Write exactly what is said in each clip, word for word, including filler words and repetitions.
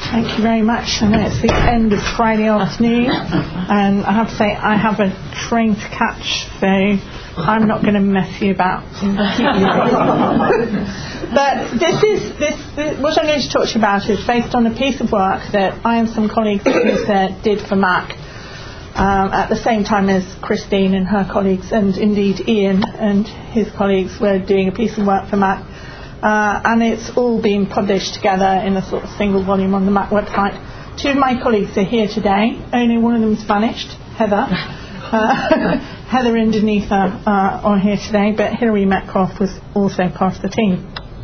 Thank you very much. I know it's the end of Friday afternoon, and I have to say I have a train to catch, so I'm not going to mess you about. But this is this, this what I'm going to talk to you about is based on a piece of work that I and some colleagues at U S A did for M A C um, at the same time as Christine and her colleagues, and indeed Ian and his colleagues were doing a piece of work for M A C. Uh, and it's all been published together in a sort of single volume on the M A C website. Two of my colleagues are here today. Only one of them's vanished, Heather. Uh, Heather and Denitha uh, are here today, but Hilary Metcalf was also part of the team.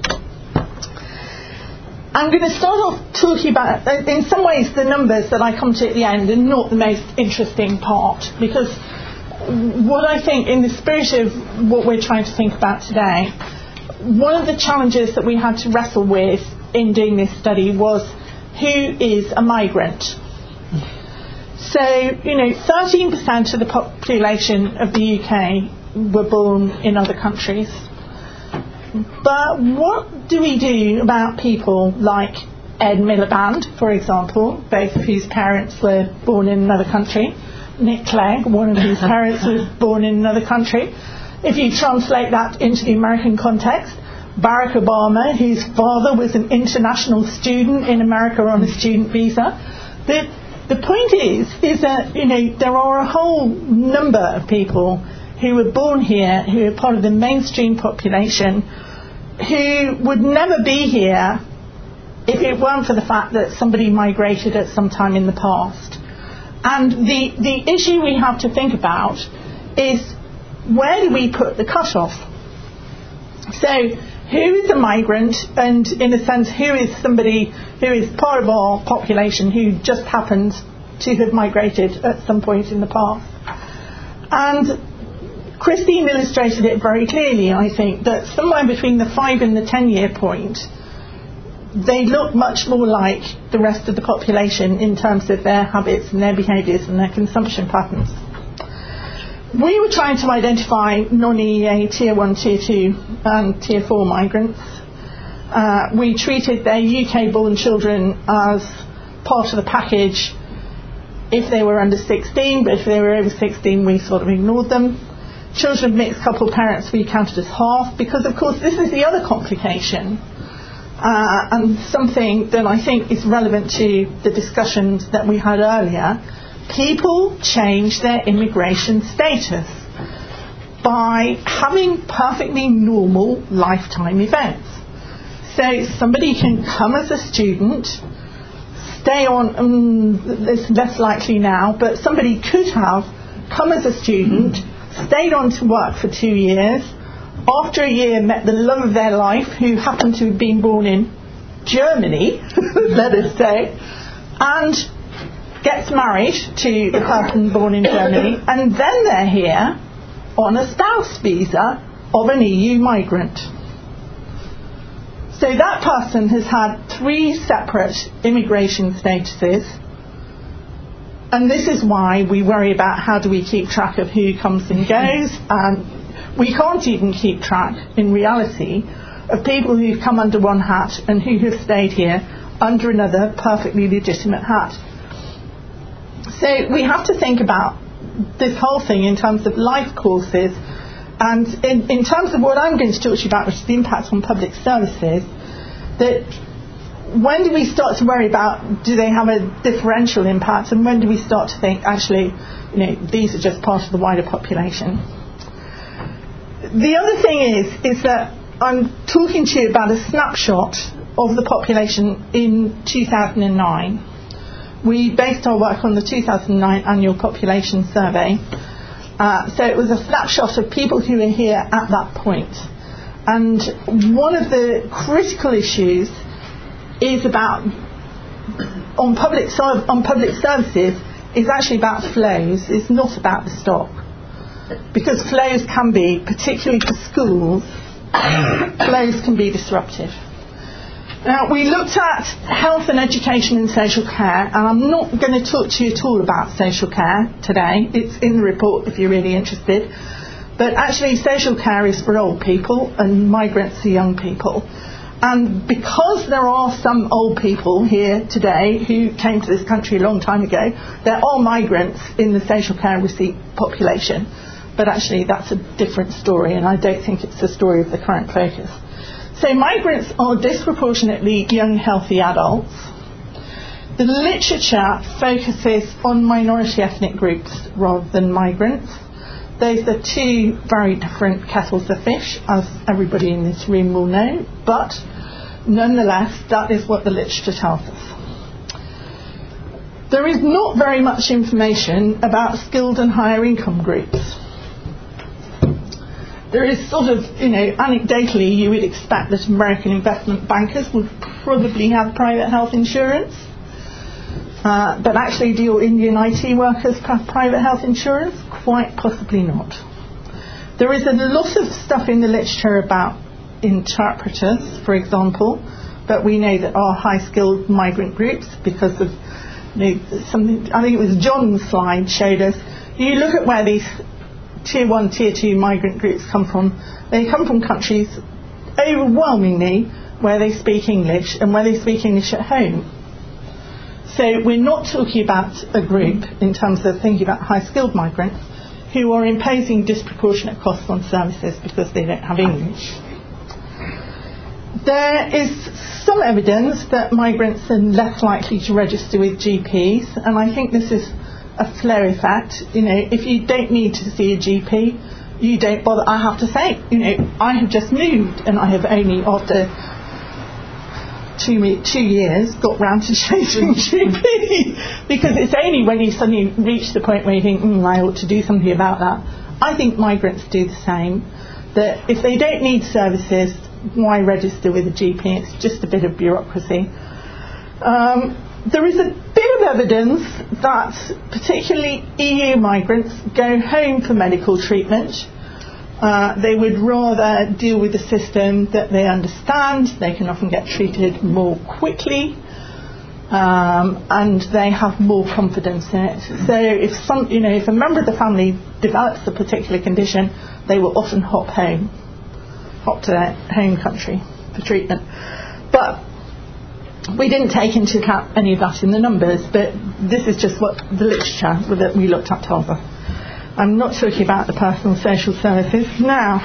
I'm going to start off talking about, in some ways, the numbers that I come to at the end are not the most interesting part, because what I think, in the spirit of what we're trying to think about today, one of the challenges that we had to wrestle with in doing this study was who is a migrant. So, you know, thirteen percent of the population of the U K were born in other countries. But what do we do about people like Ed Miliband, for example, both of whose parents were born in another country, Nick Clegg, one of whose parents was born in another country. If you translate that into the American context, Barack Obama, whose father was an international student in America on a student visa. The, the point is, is that, you know, there are a whole number of people who were born here, who are part of the mainstream population, who would never be here if it weren't for the fact that somebody migrated at some time in the past. And the, the issue we have to think about is, where do we put the cut-off? So, who is a migrant, and in a sense, who is somebody who is part of our population who just happens to have migrated at some point in the past? And Christine illustrated it very clearly, I think, that somewhere between the five and the ten year point, they look much more like the rest of the population in terms of their habits and their behaviours and their consumption patterns. We were trying to identify non-E E A Tier one, Tier two and Tier four migrants. Uh, we treated their U K-born children as part of the package if they were under sixteen, but if they were over sixteen, we sort of ignored them. Children of mixed couple parents we counted as half, because, of course, this is the other complication, uh, and something that I think is relevant to the discussions that we had earlier. People change their immigration status by having perfectly normal lifetime events. So somebody can come as a student, stay on, um, it's less likely now, but somebody could have come as a student, stayed on to work for two years, after a year met the love of their life, who happened to have been born in Germany, let us say, and gets married to the person born in Germany, and then they're here on a spouse visa of an E U migrant. So that person has had three separate immigration statuses, and this is why we worry about how do we keep track of who comes and goes, and we can't even keep track, in reality, of people who've come under one hat and who have stayed here under another perfectly legitimate hat. So we have to think about this whole thing in terms of life courses, and in, in terms of what I'm going to talk to you about, which is the impact on public services, that when do we start to worry about, do they have a differential impact, and when do we start to think, actually, you know, these are just part of the wider population? The other thing is, is that I'm talking to you about a snapshot of the population in two thousand nine. We based our work on the two thousand nine annual population survey. Uh, so it was a snapshot of people who were here at that point. And one of the critical issues is about, on public, on public services, is actually about flows. It's not about the stock. Because flows can be, particularly for schools, flows can be disruptive. Now, we looked at health and education and social care, and I'm not going to talk to you at all about social care today. It's in the report if you're really interested. But actually, social care is for old people, and migrants are young people. And because there are some old people here today who came to this country a long time ago, there are migrants in the social care receipt population. But actually that's a different story, and I don't think it's the story of the current focus. So migrants are disproportionately young, healthy adults. The literature focuses on minority ethnic groups rather than migrants. Those are two very different kettles of fish, as everybody in this room will know, but nonetheless, that is what the literature tells us. There is not very much information about skilled and higher income groups. There is sort of, you know, anecdotally, you would expect that American investment bankers would probably have private health insurance. Uh, but actually, do your Indian I T workers have private health insurance? Quite possibly not. There is a lot of stuff in the literature about interpreters, for example, but we know that are high-skilled migrant groups because of, you know, something. I think it was John's slide showed us. You look at where these tier one, tier two migrant groups come from. They come from countries overwhelmingly where they speak English and where they speak English at home. So we're not talking about a group in terms of thinking about high-skilled migrants who are imposing disproportionate costs on services because they don't have English. There is some evidence that migrants are less likely to register with G Ps, and I think this is a flow effect. You know, if you don't need to see a G P, you don't bother. I have to say, you know, I have just moved, and I have only after Two, two years got round to changing G P because it's only when you suddenly reach the point where you think, mm, I ought to do something about that. I think migrants do the same, that if they don't need services, why register with a G P? It's just a bit of bureaucracy. Um, there is a bit of evidence that particularly E U migrants go home for medical treatment. Uh, they would rather deal with a system that they understand. They can often get treated more quickly, um, and they have more confidence in it. So, if some, you know, if a member of the family develops a particular condition, they will often hop home, hop to their home country for treatment. But we didn't take into account any of that in the numbers. But this is just what the literature that we looked at tells us. I'm not talking about the personal social services. Now,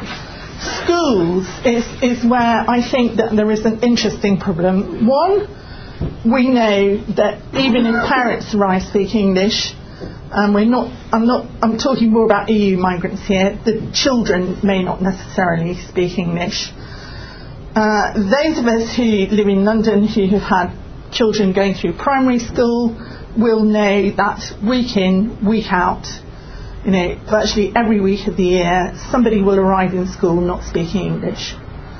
schools is, is where I think that there is an interesting problem. One, we know that even if parents arrive speaking English, and we're not, I'm not, I'm talking more about E U migrants here, the children may not necessarily speak English. Uh, those of us who live in London who have had children going through primary school will know that week in, week out, you know, virtually every week of the year, somebody will arrive in school not speaking English.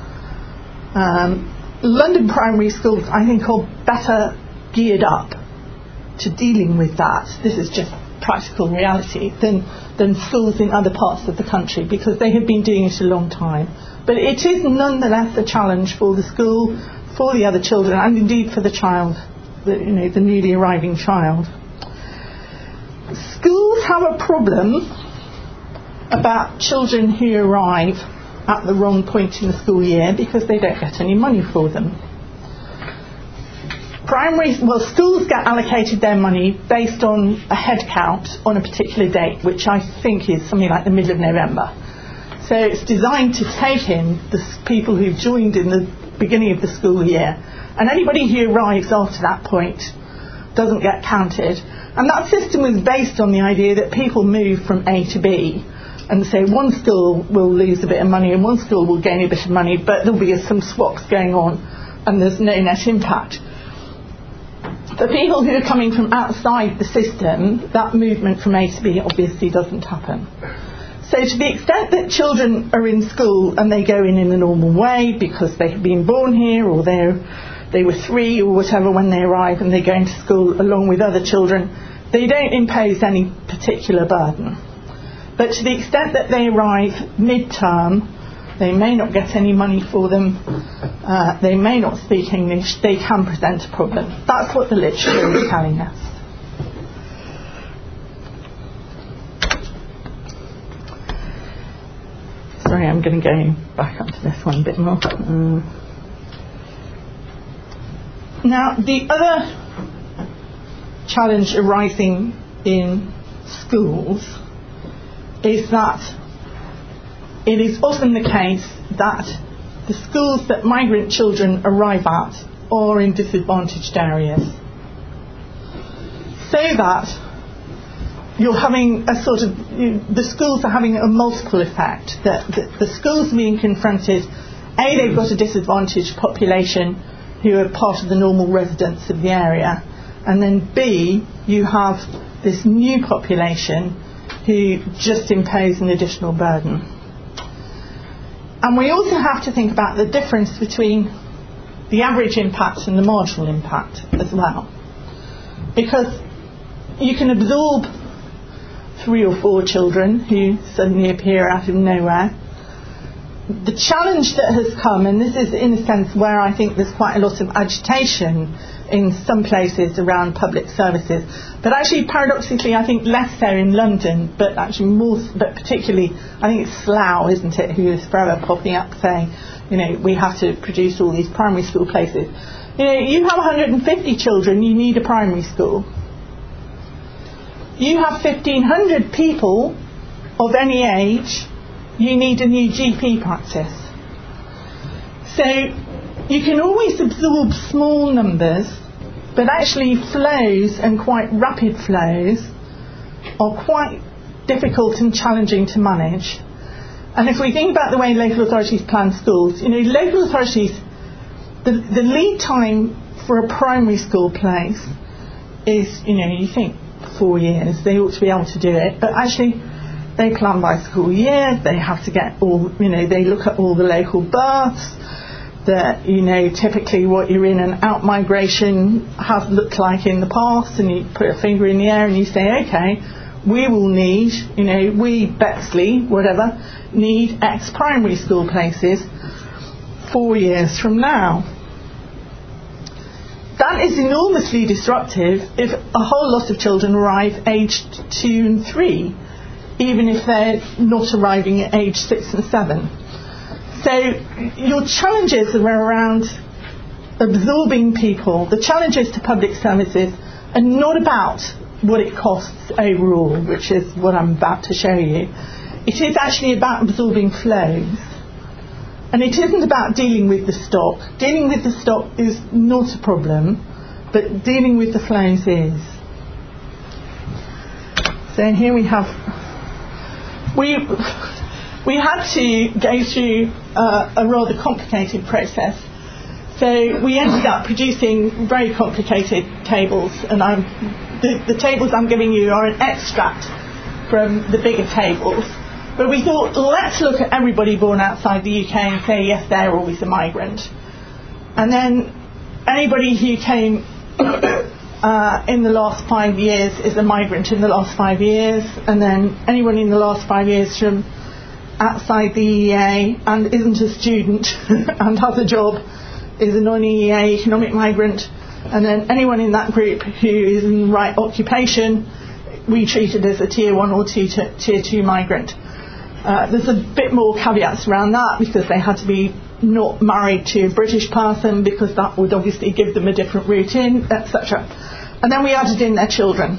Um, London primary schools, I think, are better geared up to dealing with that. This is just practical reality than than schools in other parts of the country because they have been doing it a long time. But it is nonetheless a challenge for the school, for the other children, and indeed for the child, the, you know, the newly arriving child. Schools have a problem about children who arrive at the wrong point in the school year because they don't get any money for them. Primary, well, schools get allocated their money based on a head count on a particular date, which I think is something like the middle of November. So it's designed to take in the people who've joined in the beginning of the school year, and anybody who arrives after that point doesn't get counted. And that system was based on the idea that people move from A to B, and so one school will lose a bit of money and one school will gain a bit of money, but there'll be some swaps going on and there's no net impact. For people who are coming from outside the system, that movement from A to B obviously doesn't happen. So to the extent that children are in school and they go in in the normal way because they have been born here or they're they were three or whatever when they arrive and they go into school along with other children, they don't impose any particular burden. But to the extent that they arrive mid-term, they may not get any money for them, uh, they may not speak English, they can present a problem. That's what the literature is telling us. Sorry, I'm going to go back up to this one a bit more. Um, Now, the other challenge arising in schools is that it is often the case that the schools that migrant children arrive at are in disadvantaged areas. So that you're having a sort of, you, the schools are having a multiple effect. That the, the schools being confronted, A, they've got a disadvantaged population who are part of the normal residents of the area, and then B, you have this new population who just impose an additional burden. And we also have to think about the difference between the average impact and the marginal impact as well. Because you can absorb three or four children who suddenly appear out of nowhere. The challenge that has come, and this is in a sense where I think there's quite a lot of agitation in some places around public services, but actually paradoxically I think less so in London, but actually more, but particularly I think it's Slough, isn't it, who is forever popping up saying, you know, we have to produce all these primary school places. You know, you have one hundred fifty children, you need a primary school. You have fifteen hundred people of any age, you need a new G P practice. So you can always absorb small numbers, but actually flows, and quite rapid flows, are quite difficult and challenging to manage. And if we think about the way local authorities plan schools, you know, local authorities, the, the lead time for a primary school place is, you know, you think four years, they ought to be able to do it, but actually they plan by school year, they have to get all, you know, they look at all the local births, that, you know, typically what your in and out migration has looked like in the past, and you put a finger in the air and you say, okay, we will need, you know, we, Bexley, whatever, need X primary school places four years from now. That is enormously disruptive if a whole lot of children arrive aged two and three, even if they're not arriving at age six and seven. So your challenges are around absorbing people. The challenges to public services are not about what it costs overall, which is what I'm about to show you. It is actually about absorbing flows. And it isn't about dealing with the stock. Dealing with the stock is not a problem, but dealing with the flows is. So here we have... We... We had to go through uh, a rather complicated process. So we ended up producing very complicated tables, and I'm, the, the tables I'm giving you are an extract from the bigger tables. But we thought, let's look at everybody born outside the U K and say, yes, they're always a migrant. And then anybody who came uh, in the last five years is a migrant in the last five years. And then anyone in the last five years from outside the E E A and isn't a student and has a job is a non-E E A economic migrant. And then anyone in that group who is in the right occupation, we treated as a tier one or two to, tier two migrant. Uh, there's a bit more caveats around that, because they had to be not married to a British person, because that would obviously give them a different route in, et cetera. And then we added in their children.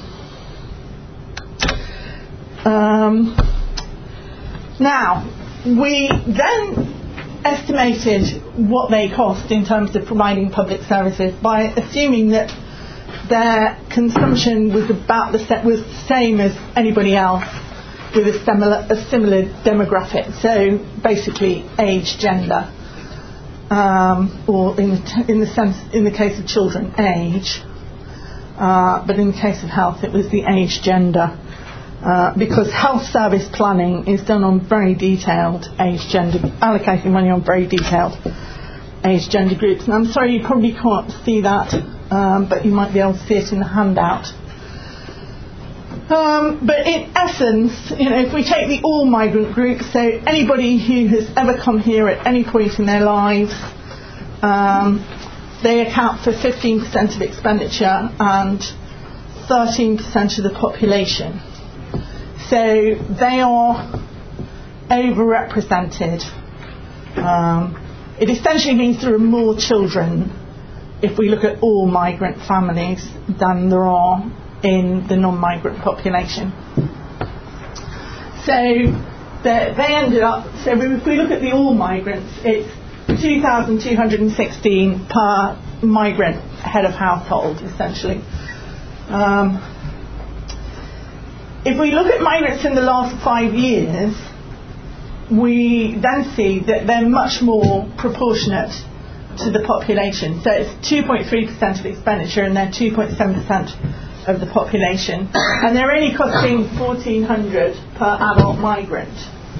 Um, now, we then estimated what they cost in terms of providing public services by assuming that their consumption was about the set was the same as anybody else with a similar a similar demographic. So basically, age, gender, um, or in the t- in the sense in the case of children, age, uh, but in the case of health, it was the age, gender, uh, because health service planning is done on very detailed age, gender, allocating money on very detailed age, gender groups. And I'm sorry, you probably can't see that, um, but you might be able to see it in the handout. Um, but in essence, you know, if we take the all migrant group, so anybody who has ever come here at any point in their lives, um, they account for fifteen percent of expenditure and thirteen percent of the population. So they are overrepresented. Um, it essentially means there are more children if we look at all migrant families, than there are in the non-migrant population. So the, they ended up, so if we look at the all migrants, it's two thousand two hundred sixteen per migrant head of household, essentially. Um, if we look at migrants in the last five years, we then see that they're much more proportionate to the population. So it's two point three percent of expenditure, and they're two point seven percent of the population. And they're only costing fourteen hundred per adult migrant.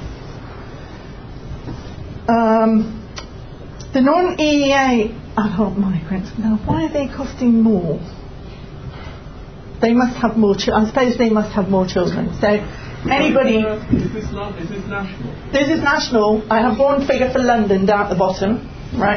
Um, the non-E E A adult migrants, now why are they costing more? They must have more children. I suppose they must have more children. So anybody... Is this, not, is this national? This is national. I have one figure for London down at the bottom, right?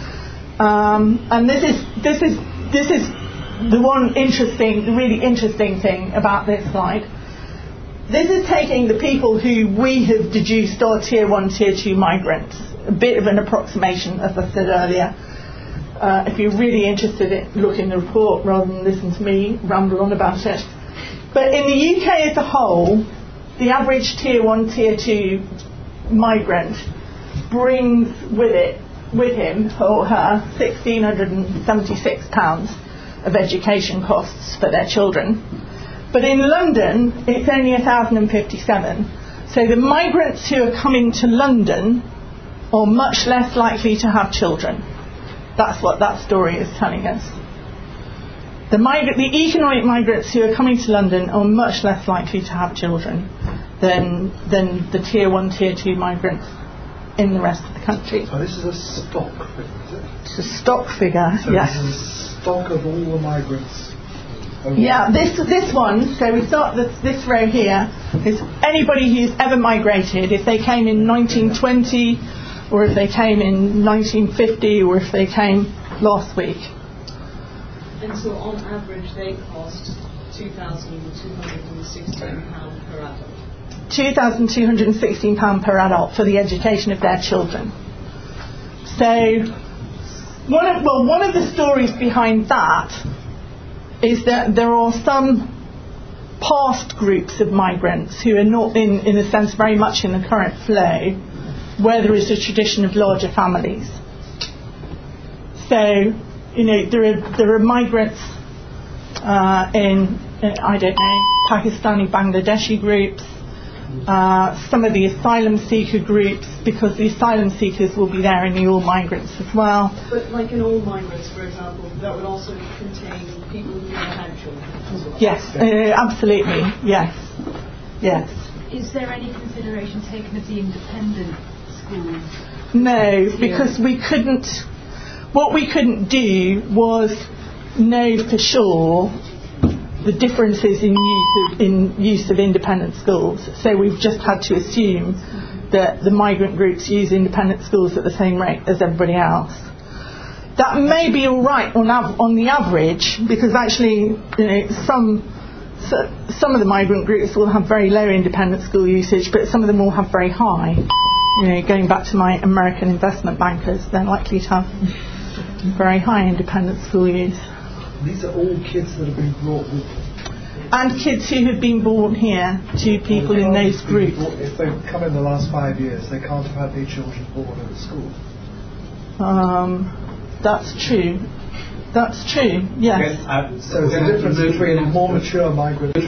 Um, and this is this is this is the one interesting, the really interesting thing about this slide. This is taking the people who we have deduced are tier one, tier two migrants. A bit of an approximation, as I said earlier. Uh, if you're really interested in looking at the report rather than listen to me ramble on about it. But in the U K as a whole, the average tier one, tier two migrant brings with it, with him or her, one thousand six hundred seventy-six pounds of education costs for their children. But in London, it's only one thousand fifty-seven. So the migrants who are coming to London are much less likely to have children. That's what that story is telling us. The, migra- the economic migrants who are coming to London are much less likely to have children than than the tier one, tier two migrants in the rest of the country. So this is a stock figure, is it? It's a stock figure, so yes. This is a stock of all the migrants. Yeah, this this one, so we start this, this row here, is anybody who's ever migrated, if they came in nineteen twenty, or if they came in nineteen fifty, or if they came last week. And so on average they cost two thousand two hundred sixteen pounds per adult. two thousand two hundred sixteen pounds per adult for the education of their children. So, one of, well, one of the stories behind that is that there are some past groups of migrants who are not, in, in a sense, very much in the current flow, where there is a tradition of larger families. So, you know, there are there are migrants uh, in, in, I don't know, Pakistani, Bangladeshi groups, uh, some of the asylum seeker groups, because the asylum seekers will be there in the all migrants as well. But like in all migrants, for example, that would also contain people who never had children as well? Yes, uh, absolutely, yes, yes. Is there any consideration taken of the independent schools? No, because we couldn't, what we couldn't do was know for sure the differences in use of, in use of independent schools. So we've just had to assume that the migrant groups use independent schools at the same rate as everybody else. That may be all right on, av- on the average, because actually, you know, some so, some of the migrant groups will have very low independent school usage, but some of them will have very high. You know, going back to my American investment bankers, they're likely to have very high independent school use. These are all kids that have been brought with them. And kids who have been born here to people in those groups. Brought, if they've come in the last five years, they can't have had their children born at the school. Um, that's true. That's true, yes. So there's a difference between more mature migrants